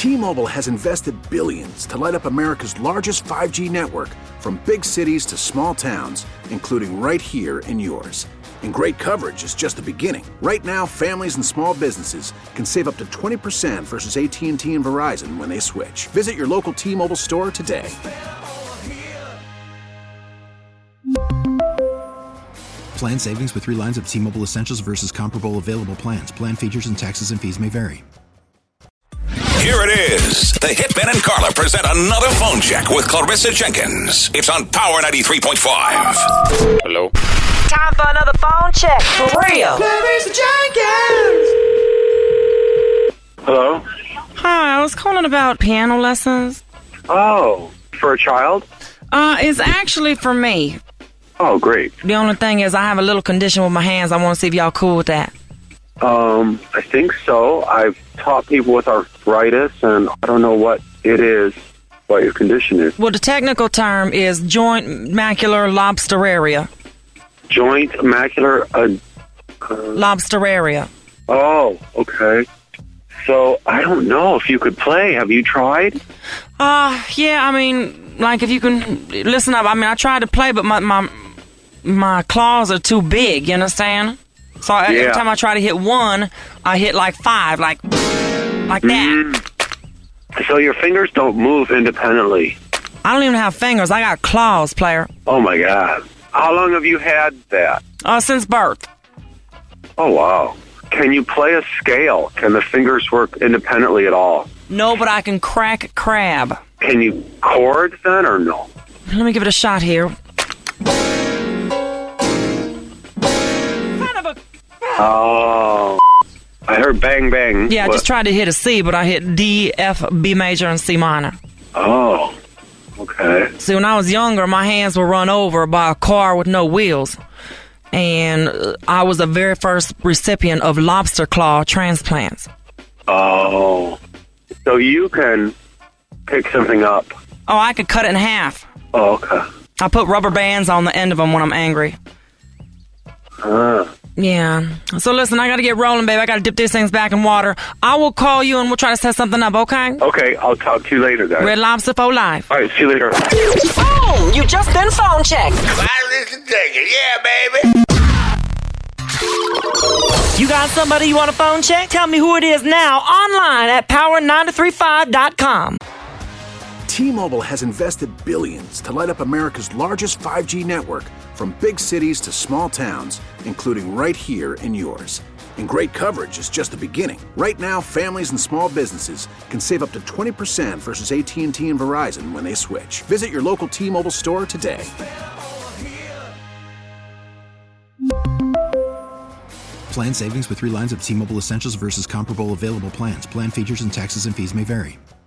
T-Mobile has invested billions to light up America's largest 5G network, from big cities to small towns, including right here in yours. And great coverage is just the beginning. Right now, families and small businesses can save up to 20% versus AT&T and Verizon when they switch. Visit your local T-Mobile store today. Plan savings with 3 lines of T-Mobile Essentials versus comparable available plans. Plan features and taxes and fees may vary. Here it is. The Hitman and Carla present another phone check with Clarissa Jenkins. It's on Power 93.5. Hello? Time for another phone check. For real. Clarissa Jenkins! Hello? Hi, I was calling about piano lessons. Oh, for a child? It's actually for me. Oh, great. The only thing is I have a little condition with my hands. I want to see if y'all cool with that. I think so. I've taught people with arthritis, and I don't know what it is, what your condition is. Well, the technical term is joint macular lobsteraria. Joint macular... Lobsteraria. Oh, okay. So, I don't know if you could play. Have you tried? Yeah, I mean, like if you can... Listen up, I mean, I tried to play, but my claws are too big, you understand? So every time I try to hit one, I hit like 5, like that. So your fingers don't move independently? I don't even have fingers. I got claws, player. Oh, my God. How long have you had that? Since birth. Oh, wow. Can you play a scale? Can the fingers work independently at all? No, but I can crack crab. Can you chord then, or no? Let me give it a shot here. Oh, I heard bang, bang. Yeah, I just tried to hit a C, but I hit D, F, B major, and C minor. Oh, okay. See, when I was younger, my hands were run over by a car with no wheels. And I was the very first recipient of lobster claw transplants. Oh, so you can pick something up. Oh, I could cut it in half. Oh, okay. I put rubber bands on the end of them when I'm angry. Yeah. So listen, I gotta get rolling, baby. I gotta dip these things back in water. I will call you and we'll try to set something up, okay? Okay, I'll talk to you later, guys. Red Lobster for life. All right, see you later. Boom! You just been phone checked. Yeah, baby. You got somebody you want a phone check? Tell me who it is now online at power935.com. T-Mobile has invested billions to light up America's largest 5G network, from big cities to small towns, including right here in yours. And great coverage is just the beginning. Right now, families and small businesses can save up to 20% versus AT&T and Verizon when they switch. Visit your local T-Mobile store today. Plan savings with 3 lines of T-Mobile Essentials versus comparable available plans. Plan features and taxes and fees may vary.